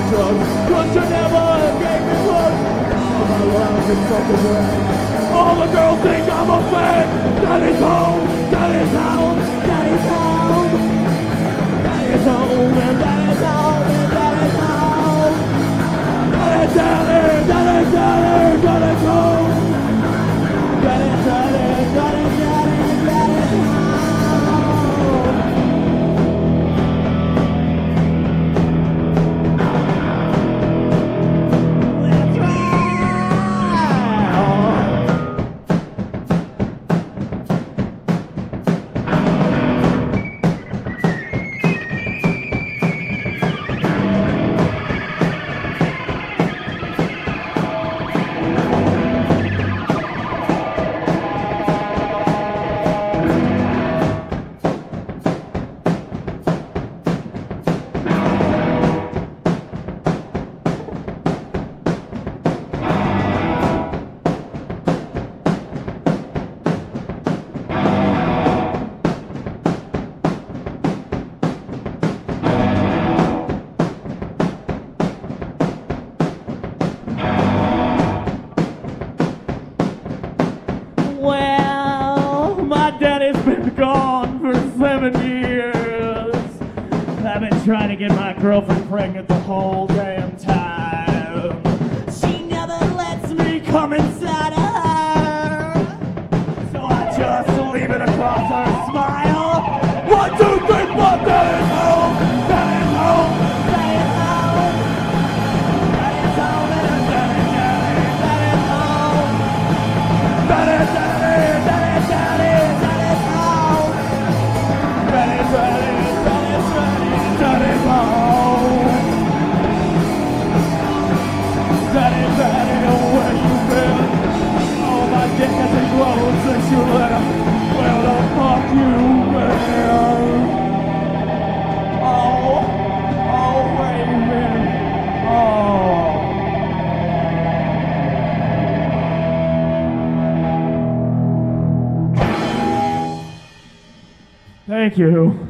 drugs, but you never gave me love. All my life is fucking way. All the girls think I'm a fan. Daddy's home, daddy's home, daddy's home. Daddy's home, and daddy's home, and daddy's home. Daddy's daddy, daddy's daddy, daddy's home. Daddy's daddy, daddy's daddy, daddy's home. Daddy's been gone for 7 years. I've been trying to get my girlfriend pregnant the whole damn time. She never lets me come inside of her, so I just leave it across her smile. 1, 2, 3, 4, daddy's home, daddy's home, daddy's home, daddy's home, and daddy's home, daddy's daddy, daddy's daddy. Since you let him, well, the fuck you, man. Oh, wait a minute. Oh. Thank you.